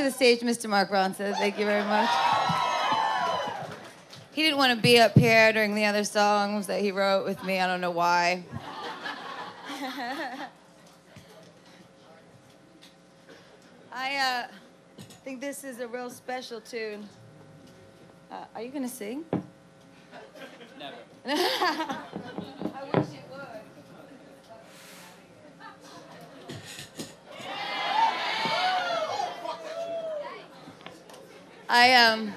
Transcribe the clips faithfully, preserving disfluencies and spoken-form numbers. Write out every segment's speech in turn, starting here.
the stage, Mister Mark Ronson. Thank you very much. He didn't want to be up here during the other songs that he wrote with me. I don't know why. I uh, think this is a real special tune. Uh, are you going to sing? Never. I wish you would. I um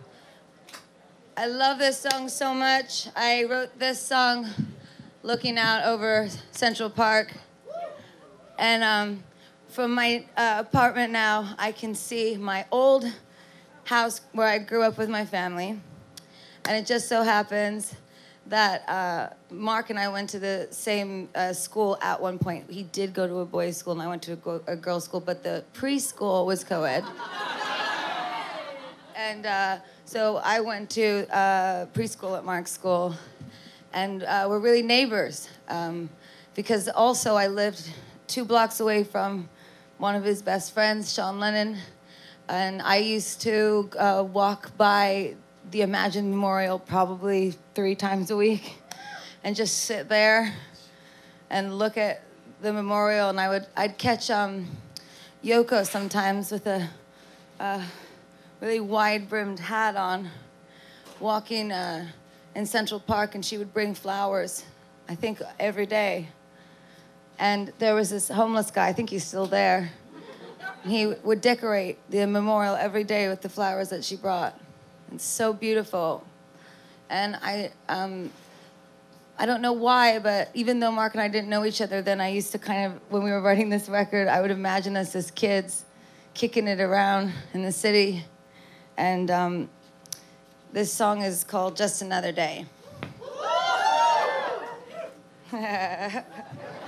I love this song so much. I wrote this song looking out over Central Park, and um, from my uh, apartment now, I can see my old house where I grew up with my family, and it just so happens that uh, Mark and I went to the same uh, school at one point. He did go to a boys' school, and I went to a, go- a girls' school, but the preschool was co-ed. And uh, so I went to uh, preschool at Mark's school, and uh, we're really neighbors, um, because also I lived two blocks away from one of his best friends, Sean Lennon, and I used to uh, walk by the Imagine Memorial probably three times a week and just sit there and look at the memorial, and I would, I'd catch um, Yoko sometimes with a uh, really wide-brimmed hat on, walking uh, in Central Park, and she would bring flowers, I think, every day. And there was this homeless guy, I think he's still there. He would decorate the memorial every day with the flowers that she brought. It's so beautiful. And I, um, I don't know why, but even though Mark and I didn't know each other then, I used to kind of, when we were writing this record, I would imagine us as kids kicking it around in the city. And um, this song is called Just Another Day.